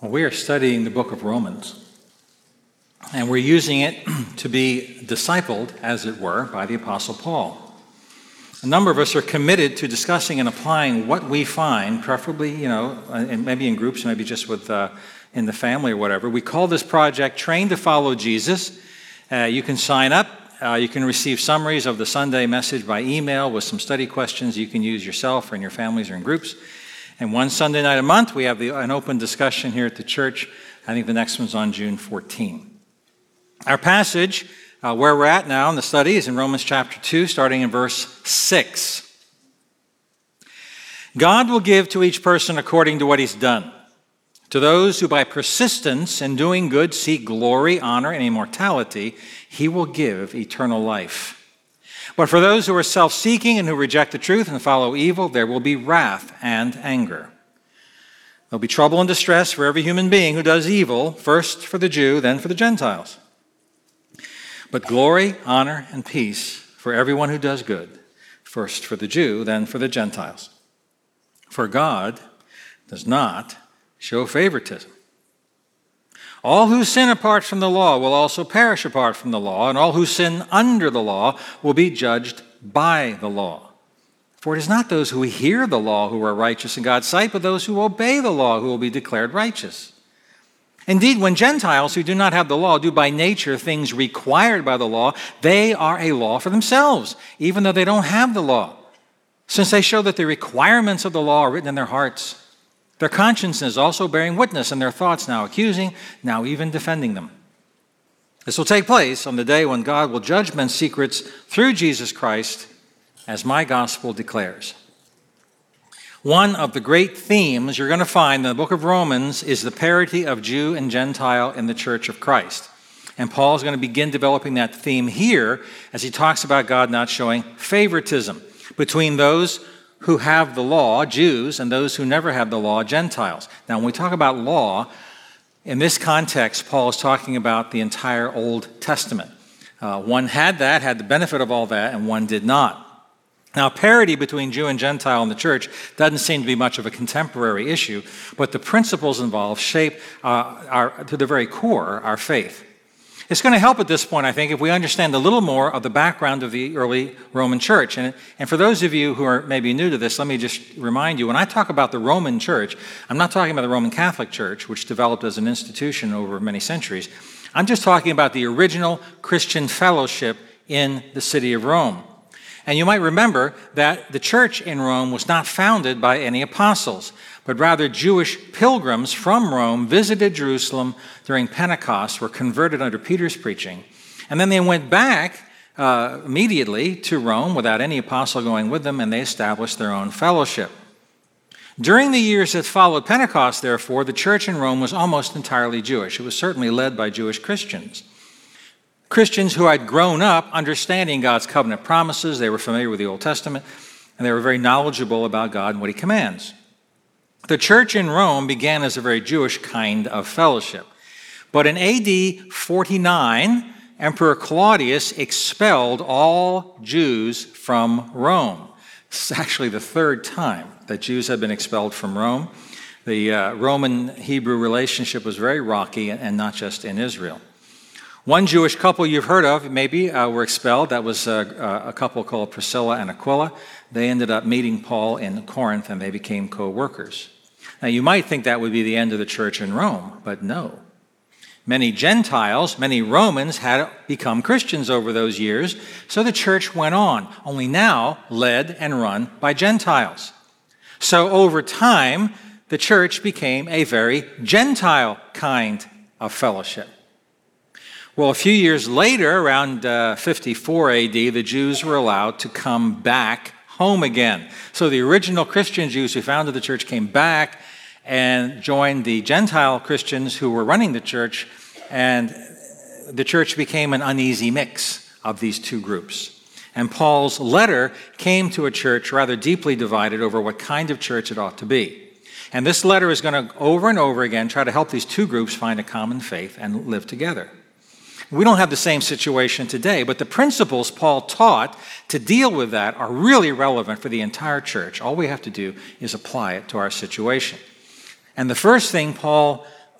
Well, we are studying the book of Romans, and we're using it to be discipled, as it were, by the Apostle Paul. A number of us are committed to discussing and applying what we find, preferably, and maybe in groups, maybe just with in the family or whatever. We call this project Train to Follow Jesus. You can sign up. You can receive summaries of the Sunday message by email with some study questions you can use yourself or in your families or in groups. And one Sunday night a month, we have an open discussion here at the church. I think the next one's on June 14. Our passage, where we're at now in the study, is in Romans chapter 2, starting in verse 6. God will give to each person according to what he's done. To those who by persistence in doing good seek glory, honor, and immortality, he will give eternal life. But for those who are self-seeking and who reject the truth and follow evil, there will be wrath and anger. There'll be trouble and distress for every human being who does evil, first for the Jew, then for the Gentiles. But glory, honor, and peace for everyone who does good, first for the Jew, then for the Gentiles. For God does not show favoritism. All who sin apart from the law will also perish apart from the law, and all who sin under the law will be judged by the law. For it is not those who hear the law who are righteous in God's sight, but those who obey the law who will be declared righteous. Indeed, when Gentiles who do not have the law do by nature things required by the law, they are a law for themselves, even though they don't have the law, since they show that the requirements of the law are written in their hearts. Their conscience is also bearing witness, and their thoughts now accusing, now even defending them. This will take place on the day when God will judge men's secrets through Jesus Christ, as my gospel declares. One of the great themes you're going to find in the book of Romans is the parity of Jew and Gentile in the church of Christ. And Paul is going to begin developing that theme here as he talks about God not showing favoritism between those who have the law, Jews, and those who never have the law, Gentiles. Now, when we talk about law, in this context, Paul is talking about the entire Old Testament. One had the benefit of all that, and one did not. Now, parity between Jew and Gentile in the church doesn't seem to be much of a contemporary issue, but the principles involved shape, to the very core, our faith. It's going to help at this point, I think, if we understand a little more of the background of the early Roman church. And for those of you who are maybe new to this, let me just remind you, when I talk about the Roman church, I'm not talking about the Roman Catholic Church, which developed as an institution over many centuries. I'm just talking about the original Christian fellowship in the city of Rome. And you might remember that the church in Rome was not founded by any apostles, but rather Jewish pilgrims from Rome visited Jerusalem during Pentecost, were converted under Peter's preaching, and then they went back immediately to Rome without any apostle going with them, and they established their own fellowship. During the years that followed Pentecost, therefore, the church in Rome was almost entirely Jewish. It was certainly led by Jewish Christians. Christians who had grown up understanding God's covenant promises. They were familiar with the Old Testament, and they were very knowledgeable about God and what he commands. The church in Rome began as a very Jewish kind of fellowship. But in AD 49, Emperor Claudius expelled all Jews from Rome. This is actually the third time that Jews have been expelled from Rome. The Roman-Hebrew relationship was very rocky, and not just in Israel. One Jewish couple you've heard of, maybe, were expelled. That was a couple called Priscilla and Aquila. They ended up meeting Paul in Corinth, and they became co-workers. Now, you might think that would be the end of the church in Rome, but no. Many Gentiles, many Romans had become Christians over those years, so the church went on, only now led and run by Gentiles. So over time, the church became a very Gentile kind of fellowship. Well, a few years later, around 54 AD, the Jews were allowed to come back home again. So the original Christian Jews who founded the church came back and joined the Gentile Christians who were running the church, and the church became an uneasy mix of these two groups. And Paul's letter came to a church rather deeply divided over what kind of church it ought to be. And this letter is going to, over and over again, try to help these two groups find a common faith and live together. We don't have the same situation today, but the principles Paul taught to deal with that are really relevant for the entire church. All we have to do is apply it to our situation. And the first thing Paul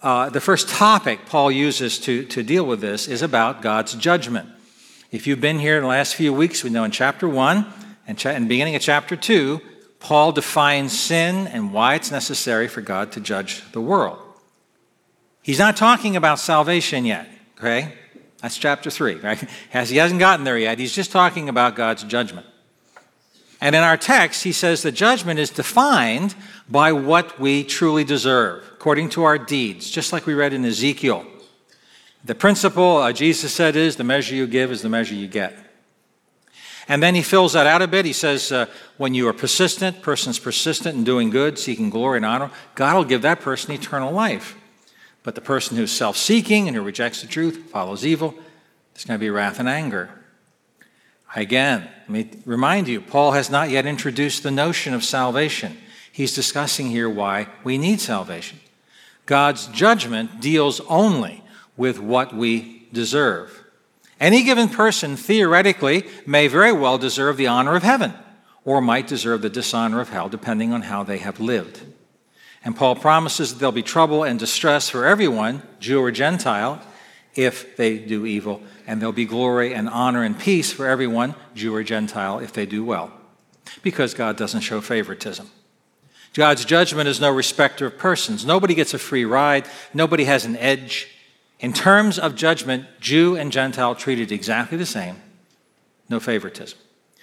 the first topic Paul uses to deal with this is about God's judgment. If you've been here in the last few weeks, we know in chapter 1 and beginning of chapter 2, Paul defines sin and why it's necessary for God to judge the world. He's not talking about salvation yet, okay? That's chapter 3, right? He hasn't gotten there yet. He's just talking about God's judgment. And in our text, he says the judgment is defined by what we truly deserve, according to our deeds, just like we read in Ezekiel. The principle, Jesus said, is the measure you give is the measure you get. And then he fills that out a bit. He says, when you are person's persistent in doing good, seeking glory and honor, God will give that person eternal life. But the person who's self-seeking and who rejects the truth, follows evil, there's going to be wrath and anger. Again, let me remind you, Paul has not yet introduced the notion of salvation. He's discussing here why we need salvation. God's judgment deals only with what we deserve. Any given person, theoretically, may very well deserve the honor of heaven or might deserve the dishonor of hell, depending on how they have lived. And Paul promises that there'll be trouble and distress for everyone, Jew or Gentile, if they do evil, and there'll be glory and honor and peace for everyone, Jew or Gentile, if they do well, because God doesn't show favoritism. God's judgment is no respecter of persons. Nobody gets a free ride. Nobody has an edge. In terms of judgment, Jew and Gentile treated exactly the same. No favoritism.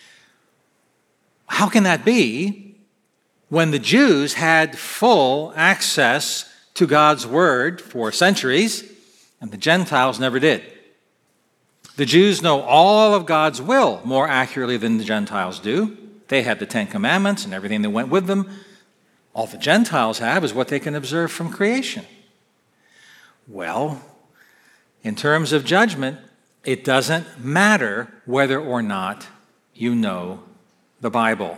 How can that be when the Jews had full access to God's word for centuries and the Gentiles never did? The Jews know all of God's will more accurately than the Gentiles do. They had the Ten Commandments and everything that went with them. All the Gentiles have is what they can observe from creation. Well, in terms of judgment, it doesn't matter whether or not you know the Bible.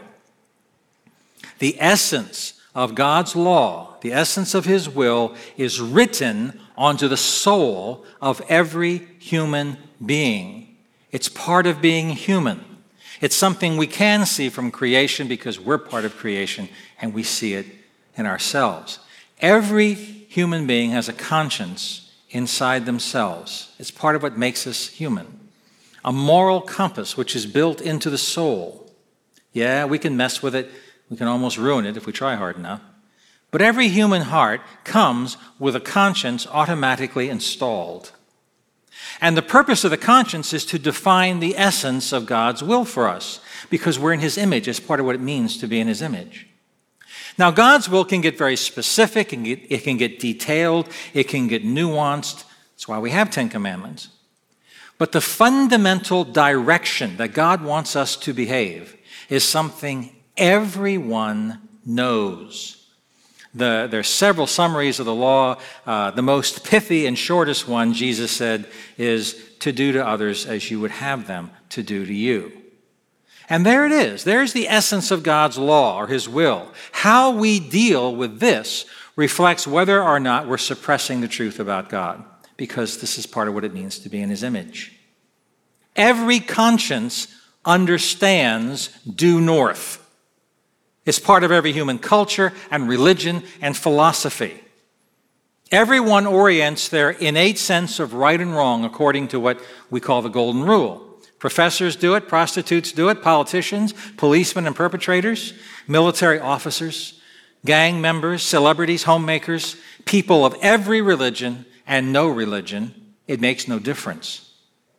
The essence of God's law, the essence of his will, is written onto the soul of every human being. It's part of being human. It's something we can see from creation because we're part of creation and we see it in ourselves. Every human being has a conscience inside themselves. It's part of what makes us human. A moral compass which is built into the soul. Yeah, we can mess with it. We can almost ruin it if we try hard enough. But every human heart comes with a conscience automatically installed. And the purpose of the conscience is to define the essence of God's will for us, because we're in his image. It's part of what it means to be in his image. Now, God's will can get very specific, it can get detailed, it can get nuanced. That's why we have 10 Commandments. But the fundamental direction that God wants us to behave is something everyone knows. There's several summaries of the law. The most pithy and shortest one, Jesus said, is to do to others as you would have them to do to you. And there it is. There's the essence of God's law or his will. How we deal with this reflects whether or not we're suppressing the truth about God, because this is part of what it means to be in his image. Every conscience understands due north. It's part of every human culture and religion and philosophy. Everyone orients their innate sense of right and wrong according to what we call the golden rule. Professors do it, prostitutes do it, politicians, policemen and perpetrators, military officers, gang members, celebrities, homemakers, people of every religion and no religion. It makes no difference.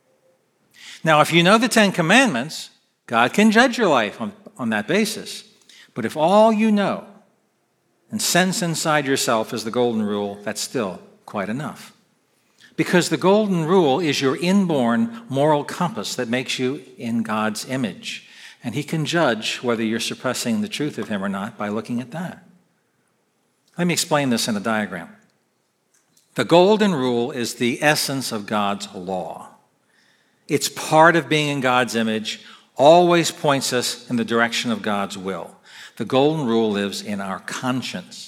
Now, if you know the 10 Commandments, God can judge your life on that basis. But if all you know and sense inside yourself is the golden rule, that's still quite enough. Because the golden rule is your inborn moral compass that makes you in God's image. And he can judge whether you're suppressing the truth of him or not by looking at that. Let me explain this in a diagram. The golden rule is the essence of God's law. It's part of being in God's image, always points us in the direction of God's will. The golden rule lives in our conscience.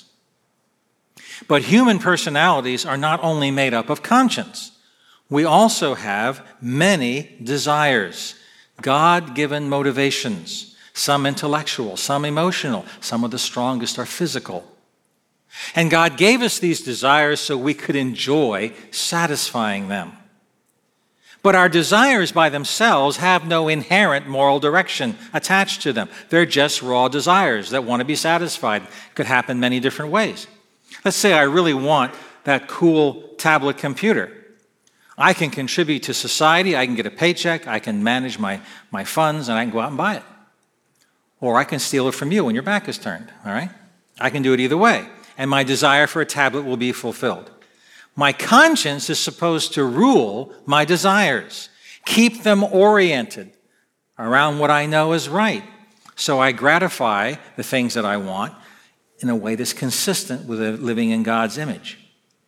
But human personalities are not only made up of conscience. We also have many desires, God-given motivations, some intellectual, some emotional, some of the strongest are physical. And God gave us these desires so we could enjoy satisfying them. But our desires by themselves have no inherent moral direction attached to them. They're just raw desires that want to be satisfied. It could happen many different ways. Let's say I really want that cool tablet computer. I can contribute to society, I can get a paycheck, I can manage my funds, and I can go out and buy it. Or I can steal it from you when your back is turned, all right? I can do it either way, and my desire for a tablet will be fulfilled. My conscience is supposed to rule my desires, keep them oriented around what I know is right, so I gratify the things that I want in a way that's consistent with living in God's image.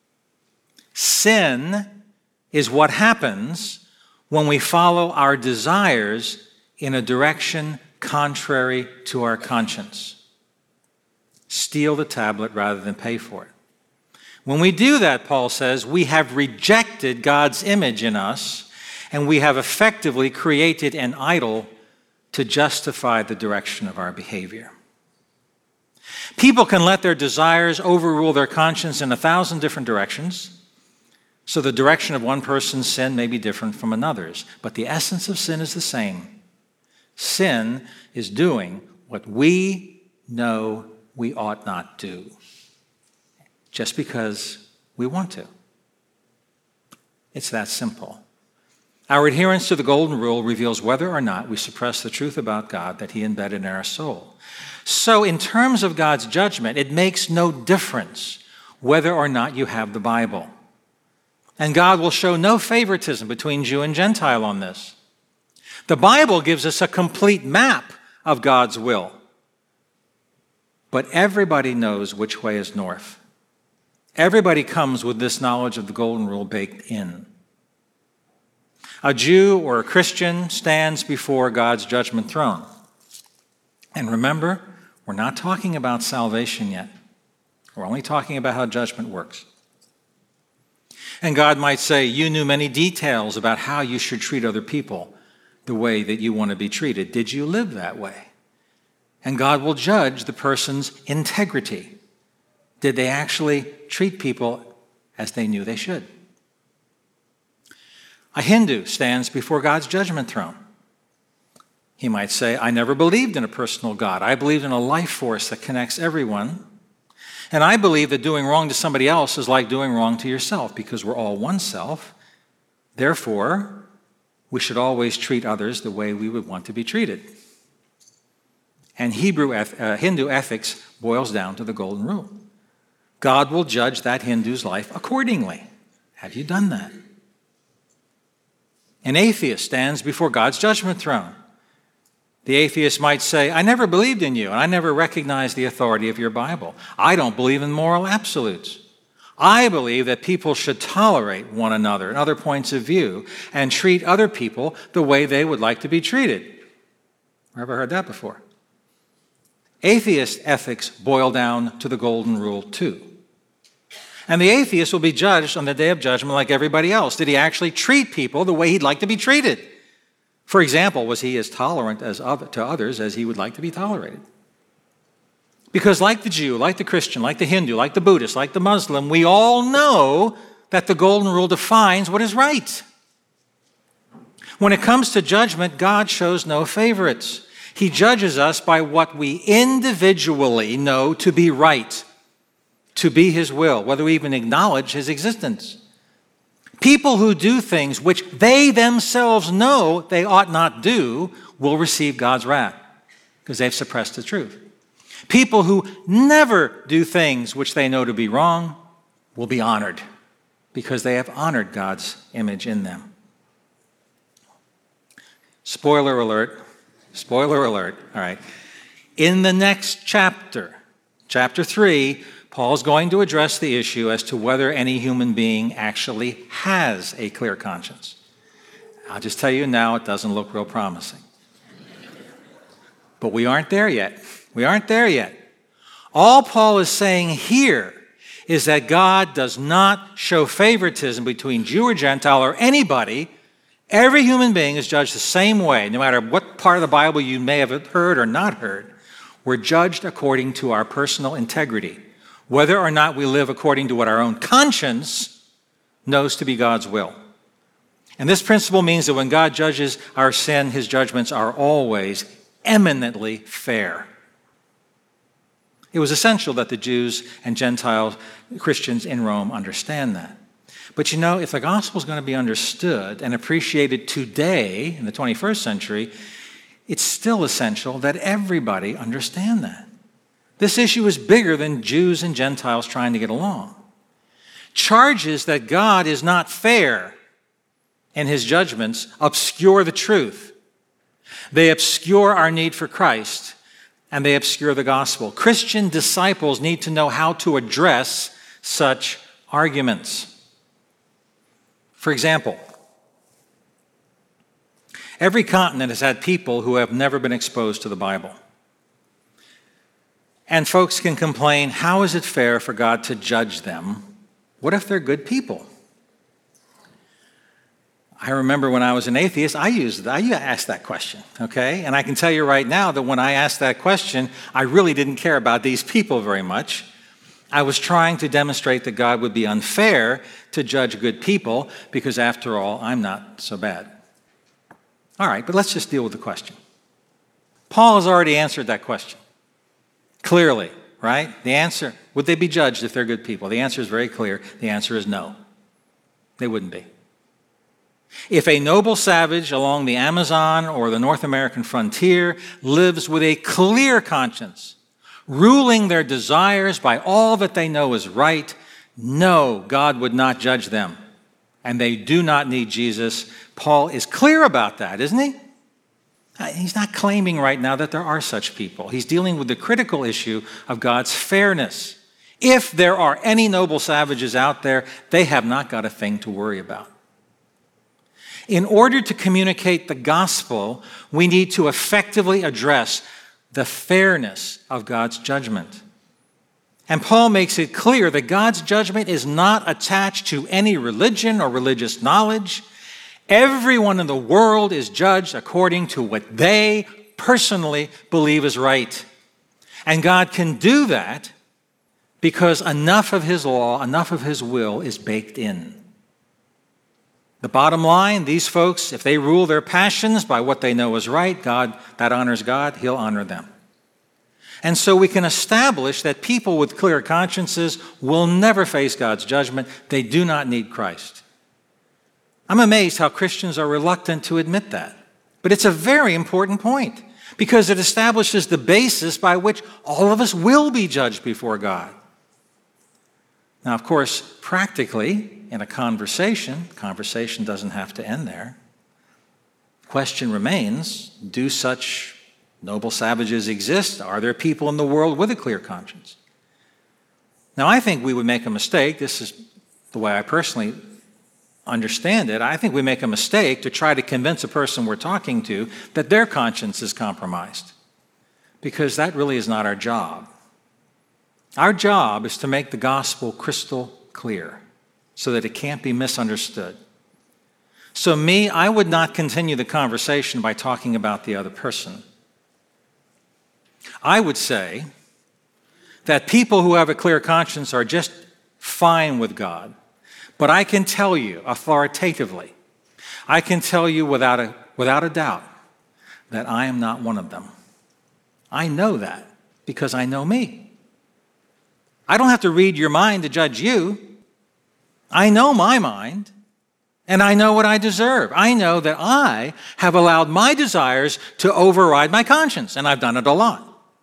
Sin is what happens when we follow our desires in a direction contrary to our conscience. Steal the tablet rather than pay for it. When we do that, Paul says, we have rejected God's image in us, and we have effectively created an idol to justify the direction of our behavior. People can let their desires overrule their conscience in 1,000 different directions. So the direction of one person's sin may be different from another's, but the essence of sin is the same. Sin is doing what we know we ought not do, just because we want to. It's that simple. Our adherence to the golden rule reveals whether or not we suppress the truth about God that He embedded in our soul. So in terms of God's judgment, it makes no difference whether or not you have the Bible. And God will show no favoritism between Jew and Gentile on this. The Bible gives us a complete map of God's will. But everybody knows which way is north. Everybody comes with this knowledge of the golden rule baked in. A Jew or a Christian stands before God's judgment throne. And remember, we're not talking about salvation yet. We're only talking about how judgment works. And God might say, you knew many details about how you should treat other people the way that you want to be treated. Did you live that way? And God will judge the person's integrity. Did they actually treat people as they knew they should? A Hindu stands before God's judgment throne. He might say, I never believed in a personal God. I believed in a life force that connects everyone. And I believe that doing wrong to somebody else is like doing wrong to yourself, because we're all one self. Therefore, we should always treat others the way we would want to be treated. And Hindu ethics boils down to the golden rule. God will judge that Hindu's life accordingly. Have you done that? An atheist stands before God's judgment throne. The atheist might say, I never believed in you, and I never recognized the authority of your Bible. I don't believe in moral absolutes. I believe that people should tolerate one another and other points of view and treat other people the way they would like to be treated. Ever heard that before? Atheist ethics boil down to the golden rule too. And the atheist will be judged on the day of judgment like everybody else. Did he actually treat people the way he'd like to be treated? For example, was he as tolerant to others as he would like to be tolerated? Because like the Jew, like the Christian, like the Hindu, like the Buddhist, like the Muslim, we all know that the golden rule defines what is right. When it comes to judgment, God shows no favorites. He judges us by what we individually know to be right, to be His will, whether we even acknowledge His existence. People who do things which they themselves know they ought not do will receive God's wrath because they've suppressed the truth. People who never do things which they know to be wrong will be honored because they have honored God's image in them. Spoiler alert, all right. In the next chapter, chapter 3, Paul's going to address the issue as to whether any human being actually has a clear conscience. I'll just tell you now, it doesn't look real promising. But we aren't there yet. We aren't there yet. All Paul is saying here is that God does not show favoritism between Jew or Gentile or anybody. Every human being is judged the same way, no matter what part of the Bible you may have heard or not heard. We're judged according to our personal integrity. whether or not we live according to what our own conscience knows to be God's will. And this principle means that when God judges our sin, his judgments are always eminently fair. It was essential that the Jews and Gentile Christians in Rome understand that. But you know, if the gospel is going to be understood and appreciated today in the 21st century, it's still essential that everybody understand that. This issue is bigger than Jews and Gentiles trying to get along. Charges that God is not fair in his judgments obscure the truth. They obscure our need for Christ, and they obscure the gospel. Christian disciples need to know how to address such arguments. For example, every continent has had people who have never been exposed to the Bible. And folks can complain, how is it fair for God to judge them? What if they're good people? I remember when I was an atheist, I asked that question, okay? And I can tell you right now that when I asked that question, I really didn't care about these people very much. I was trying to demonstrate that God would be unfair to judge good people because, after all, I'm not so bad. All right, but let's just deal with the question. Paul has already answered that question clearly, right? The answer, would they be judged if they're good people? The answer is very clear. The answer is no. They wouldn't be. If a noble savage along the Amazon or the North American frontier lives with a clear conscience, ruling their desires by all that they know is right, no, God would not judge them. And they do not need Jesus. Paul is clear about that, isn't he? He's not claiming right now that there are such people. He's dealing with the critical issue of God's fairness. If there are any noble savages out there, they have not got a thing to worry about. In order to communicate the gospel, we need to effectively address the fairness of God's judgment. And Paul makes it clear that God's judgment is not attached to any religion or religious knowledge. Everyone in the world is judged according to what they personally believe is right. And God can do that because enough of his law, enough of his will is baked in. The bottom line, these folks, if they rule their passions by what they know is right, God, that honors God, he'll honor them. And so we can establish that people with clear consciences will never face God's judgment. They do not need Christ. I'm amazed how Christians are reluctant to admit that. But it's a very important point because it establishes the basis by which all of us will be judged before God. Now, of course, practically, in a conversation doesn't have to end there. The question remains, do such noble savages exist? Are there people in the world with a clear conscience? Now, I think we would make a mistake. This is the way I personally understand it. I think we make a mistake to try to convince a person we're talking to that their conscience is compromised, because that really is not our job. Our job is to make the gospel crystal clear so that it can't be misunderstood. So I would not continue the conversation by talking about the other person. I would say that people who have a clear conscience are just fine with God. But I can tell you authoritatively, I can tell you without a doubt that I am not one of them. I know that because I know me. I don't have to read your mind to judge you. I know my mind, and I know what I deserve. I know that I have allowed my desires to override my conscience, and I've done it a lot.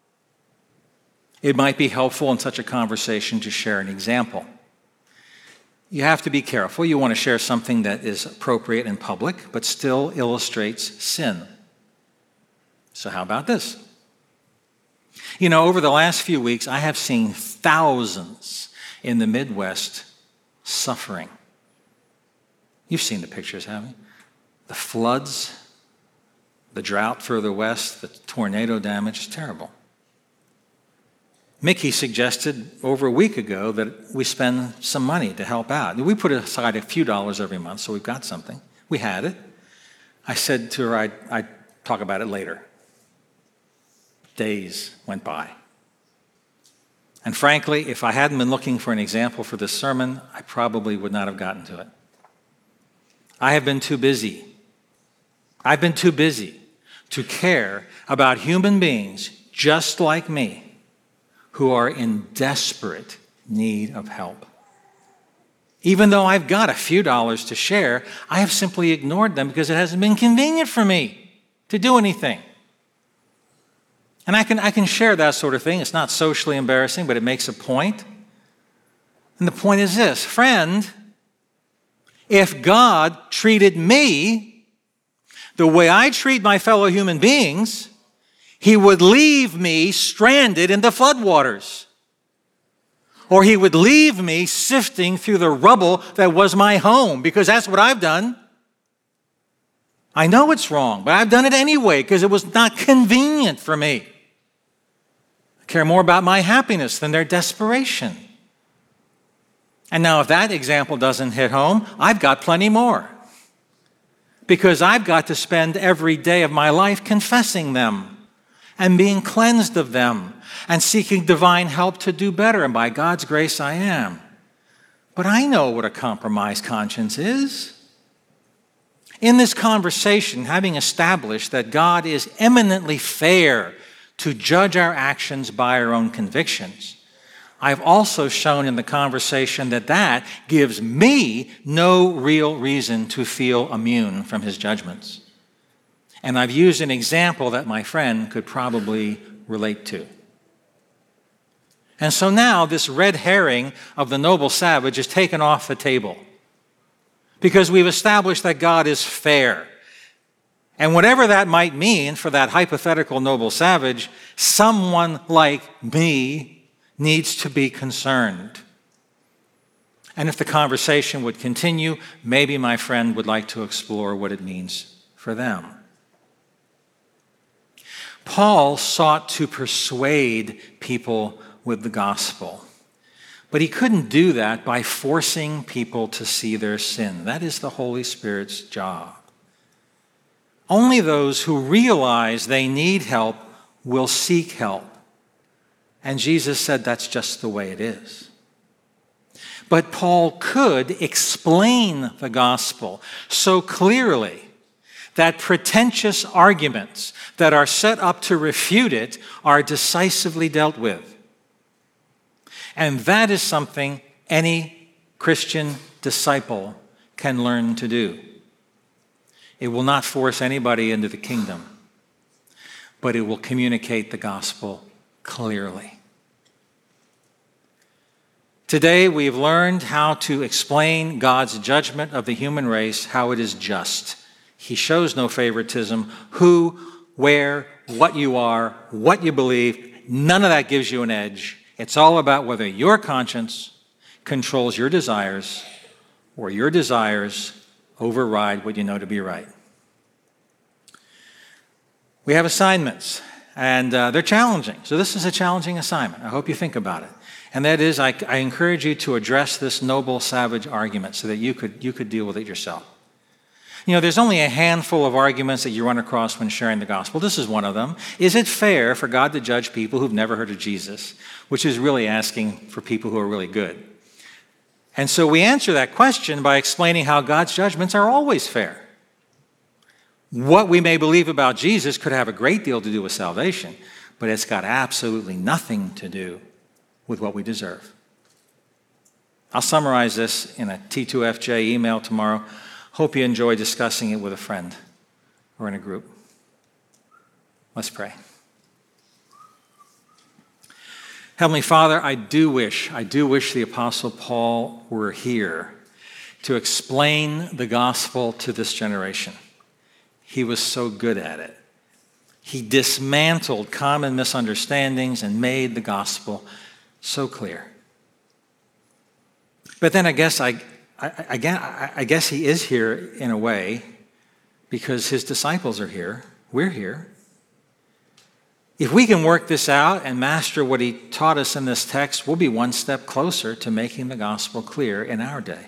It might be helpful in such a conversation to share an example. You have to be careful. You want to share something that is appropriate in public, but still illustrates sin. So how about this? You know, over the last few weeks, I have seen thousands in the Midwest suffering. You've seen the pictures, haven't you? The floods, the drought further west, the tornado damage is terrible. Mickey suggested over a week ago that we spend some money to help out. We put aside a few dollars every month, so we've got something. We had it. I said to her I'd talk about it later. Days went by. And frankly, if I hadn't been looking for an example for this sermon, I probably would not have gotten to it. I have been too busy. I've been too busy to care about human beings just like me who are in desperate need of help. Even though I've got a few dollars to share, I have simply ignored them because it hasn't been convenient for me to do anything. And I can share that sort of thing. It's not socially embarrassing, but it makes a point. And the point is this, friend, if God treated me the way I treat my fellow human beings, he would leave me stranded in the floodwaters. Or he would leave me sifting through the rubble that was my home, because that's what I've done. I know it's wrong, but I've done it anyway because it was not convenient for me. I care more about my happiness than their desperation. And now if that example doesn't hit home, I've got plenty more. Because I've got to spend every day of my life confessing them and being cleansed of them and seeking divine help to do better. And by God's grace, I am. But I know what a compromised conscience is. In this conversation, having established that God is eminently fair to judge our actions by our own convictions, I've also shown in the conversation that gives me no real reason to feel immune from his judgments. And I've used an example that my friend could probably relate to. And so now this red herring of the noble savage is taken off the table because we've established that God is fair. And whatever that might mean for that hypothetical noble savage, someone like me needs to be concerned. And if the conversation would continue, maybe my friend would like to explore what it means for them. Paul sought to persuade people with the gospel, but he couldn't do that by forcing people to see their sin. That is the Holy Spirit's job. Only those who realize they need help will seek help. And Jesus said that's just the way it is. But Paul could explain the gospel so clearly that pretentious arguments that are set up to refute it are decisively dealt with. And that is something any Christian disciple can learn to do. It will not force anybody into the kingdom, but it will communicate the gospel clearly. Today, we've learned how to explain God's judgment of the human race, how it is just. He shows no favoritism. Who, where, what you are, what you believe, none of that gives you an edge. It's all about whether your conscience controls your desires or your desires override what you know to be right. We have assignments, and they're challenging. So this is a challenging assignment. I hope you think about it. And that is, I encourage you to address this noble savage argument so that you could deal with it yourself. You know, there's only a handful of arguments that you run across when sharing the gospel. This is one of them. Is it fair for God to judge people who've never heard of Jesus? Which is really asking for people who are really good. And so we answer that question by explaining how God's judgments are always fair. What we may believe about Jesus could have a great deal to do with salvation, but it's got absolutely nothing to do with what we deserve. I'll summarize this in a T2FJ email tomorrow. Hope you enjoy discussing it with a friend or in a group. Let's pray. Heavenly Father, I do wish the Apostle Paul were here to explain the gospel to this generation. He was so good at it. He dismantled common misunderstandings and made the gospel so clear. But then I guess he is here in a way because his disciples are here. We're here. If we can work this out and master what he taught us in this text, we'll be one step closer to making the gospel clear in our day.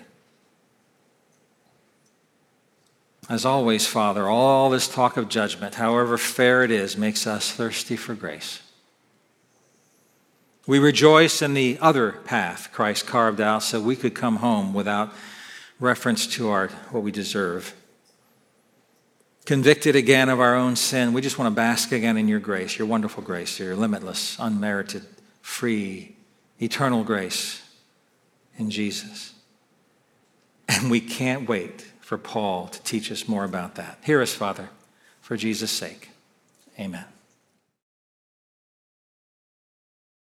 As always, Father, all this talk of judgment, however fair it is, makes us thirsty for grace. We rejoice in the other path Christ carved out so we could come home without reference to what we deserve. Convicted again of our own sin, we just want to bask again in your grace, your wonderful grace, your limitless, unmerited, free, eternal grace in Jesus. And we can't wait for Paul to teach us more about that. Hear us, Father, for Jesus' sake. Amen.